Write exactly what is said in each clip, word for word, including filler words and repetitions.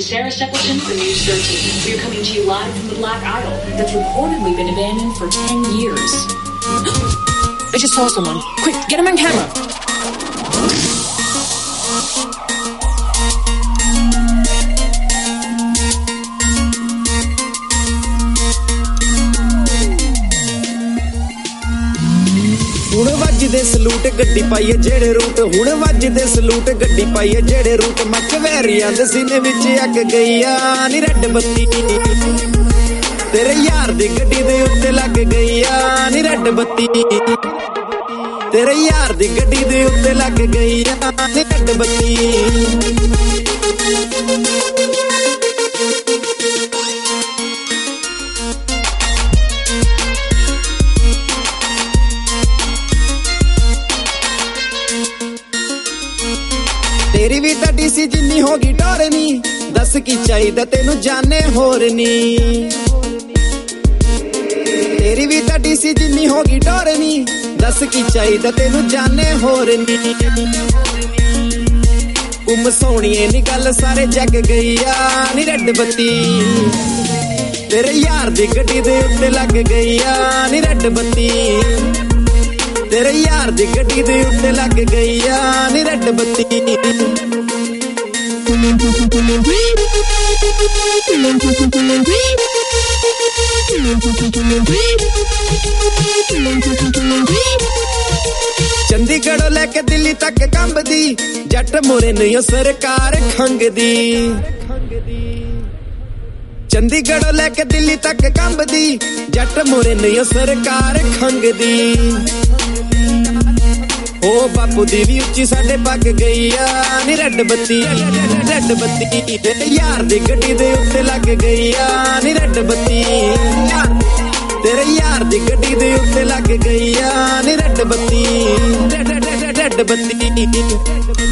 is Sarah Stepleton for News thirteen. We're coming to you live from the Black Isle that's reportedly been abandoned for ten years. I just saw someone. Quick, get him on camera. ਹੁਣ ਵੱਜਦੇ salute ਗੱਡੀ ਪਾਈਏ ਜਿਹੜੇ route ਹੁਣ ਵੱਜਦੇ salute ਗੱਡੀ ਪਾਈਏ ਜਿਹੜੇ ਰੂਟ ਮੱਕ ਵੈਰੀਆਂ ਦੇ ਸੀਨੇ ਵਿੱਚ ਅੱਗ ਗਈ ਆ ਨੀ ਰੈੱਡ ਬੱਤੀ ਤੇਰੇ ਯਾਰ ਦੀ ਗੱਡੀ ਦੇ ਉੱਤੇ ਲੱਗ ਗਈ ਆ ਨੀ ਰੈੱਡ ਬੱਤੀ ਤੇਰੇ ਯਾਰ ਦੀ ਗੱਡੀ ਦੇ ਉੱਤੇ ਲੱਗ ਗਈ ਆ ਨੀ ਰੈੱਡ ਬੱਤੀ तेरी भी तो डीसी जिन्नी होगी डोरनी दस की चाहिए तेनू जाने होरनी तेरी भी तो डीसी जिन्नी होगी डोरनी दस की चाहिए तेनू जाने होरनी गुम सोनिए नी गल सारे जग गई आ नी रैड बत्ती तेरे यार दी गड्डी दे उत्ते लग गई आ नी रैड बत्ती तेरे यार दी गड्डी दे उत्ते लग गई आ नी रैड बत्ती चंडीगढ़ लैके दिल्ली तक कंबदी जट मोरे नहीं सरकार खंगदी चंडीगढ़ लैके दिल्ली तक कंबदी जट मोरे नहीं सरकार खंगदी ओ बापू दी भी उच्ची साडे पग गई आ नी रैड बत्ती रैड बत्ती तेरे यार दी गड्डी दे उत्ते लग गई आ नी रैड बत्ती तेरे यार दी गड्डी दे उत्ते लग गई आ नी रैड बत्ती रैड बत्ती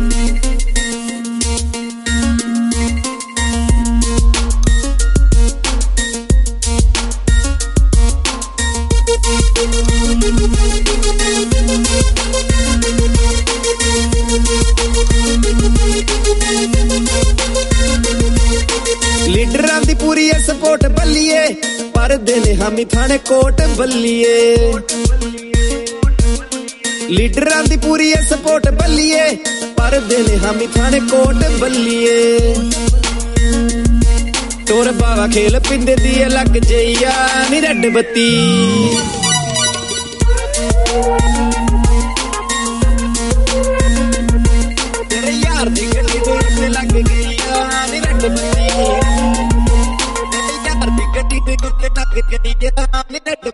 लीडरां दी पूरी सपोर्ट बल्लिए पर देने हामी थाने कोट बल्लिए लीडरां दी पूरी सपोर्ट बल्लिए पर देने हामी थाने कोट बल्लिए तोर बावा खेल पिंदे दी लग जइया नी रैड बत्ती तेरे यार दी गड्डी दे उत्ते लग गई आ नी रैड बत्ती तेरे यार दी गड्डी दे उत्ते लग गई आ नी रैड